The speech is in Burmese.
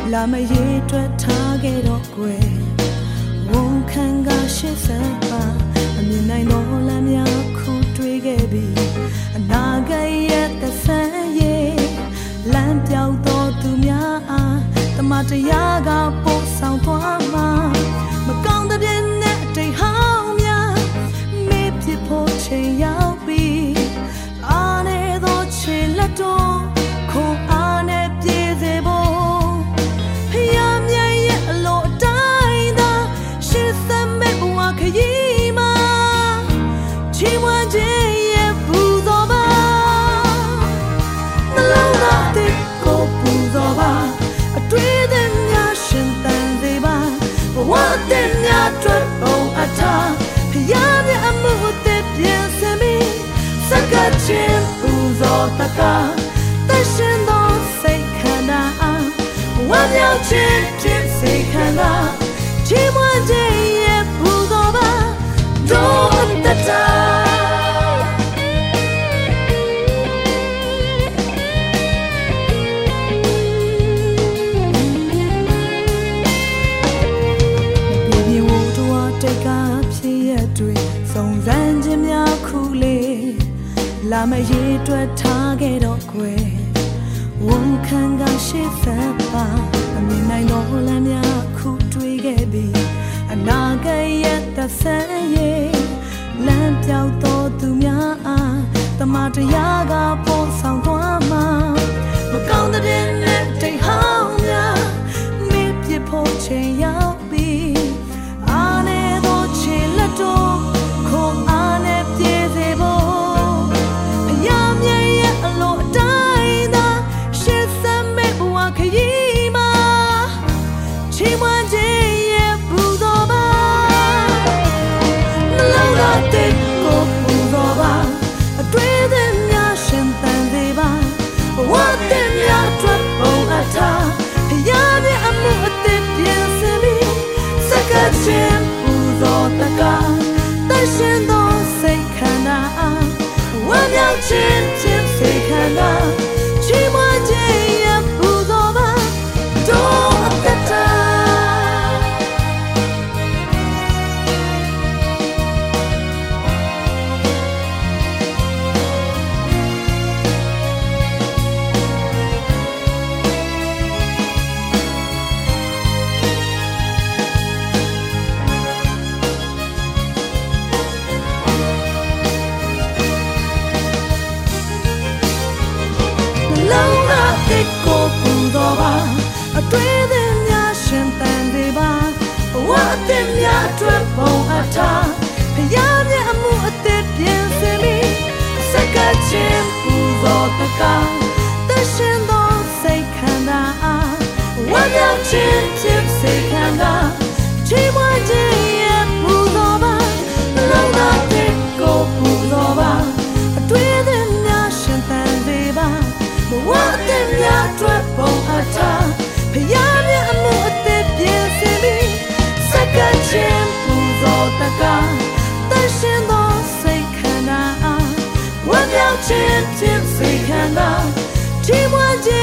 လာမရေတွက်ထားခဲ့တော့ကွယ်ဝန်ခံကရှစ်ဆက်ပါအမြင်နိုင်တော့လမ်းများခုတွေ့ခဲ့ပြီအနာဂတ်ရဲ့သက်ဆန်းရဲ့လမ်းပြောင်းတော်သူများအားတမတရားကပို့ဆောင်သွားမှာမကောင်းတဲ့ပြင်းနဲ့တိတ်ဟောင်းများမေ့ဖြစ်ဖို့ချိန်ရောက်ပြီအားနေသောခြေလက်တော်ခိုးအားနဲ့ပြေးစေဖို့ဖျားမြဲရဲ့အလိုအတိုင်းသာရှစ်သက်မဲ့ဘဝခရီးမှာချီးမွမ်းခြင်းရဲ့ပူဇော်ပါနှလုံးသားတစ်ကိုပူဇော်ပါအတွေ့အကြုံများရှင်သန်စေပါဘဝတဲ့များအတွက်ပုံအထားဖျားမြဲအမှုအသက်ပြန်စင်ပြီးစကားချင်းပူဇော်တကားတရှင်သောစိတ်ခန္ဓာဝမ်းမြောက်ခြင်းဖြစ်စေခံတာချီးမွမ်းခြင်းရဲ့ပူဇော်ပါဒုတတာပြေဝတော်တိတ်ကဖြစ်ရတွေ့စုံစမ်းခြင်းများခုလေးလာမရေတွက်ထားခဲ့တော့ကွယ်ဝန်ခံကရှေ့ဆက်ပါအမြင်နိုင်တော့လမ်းများခုတွေ့ခဲ့ပြီအနာဂတ်ရဲ့သက်ဆန်းရဲ့လမ်းပြောင်းတော်သူများအားတမတရားကပို့ဆောင်သွားမှာမကောင်းတဲ့နဲ့တိတ်ဟောင်းများမေ့ပြဖို့ချိန်ရောက်ပြီအားနေသောခြေလက်တော်ခိုးအားနဲ့ပြေးစေဖို့ခရီးမှာချီးမွမ်းခြင်းရဲ့ပူဇော်ပါနှလုံးသားတစ်ကိုပူဇော်ပါအတွေ့အကြုံများရှင်သန်စေပါဘဝတဲ့များအတွက်ပုံအထားဖျားမြဲအမှုအသက်ပြန်စင်ပြီးစကားချင်းပူဇော်တကားတရှင်သောစိတ်ခန္ဓာဝမ်းမြောက်ခြင်းဖြစ်စေခံတာချီးမွမ်းခြင်းရဲ့အတွေ့အကြုံများရှင်သန်စေပါဘဝတဲ့များအတွက်ပုံအထားဖျားမြဲအမှုအသက်ပြန်စင်ပြီးစကားချင်းပူဇော်တကားတရှင်သောစိတ်ခန္ဓာဝမ်းမြောက်ခြင်းဖြစ်စေခံတာချီးမွမ်းခြင်းရဲ့ပူဇော်ပါလောကတဲ့ကိုပူဇော်ပါအတွေ့အကြုံများရှင်သန်စေပါဘဝတဲ့များအတွက်ပုံအထားဖျားမြဲအမှုအသက်ပြန်စင်ပြီးစကားချင်းပူဇော်တကားတရှင်သောစိတ်ခန္ဓာဝမ်းမြောက်ခြင်းဖြစ်စေခံတာချီးမွမ်းခြင်း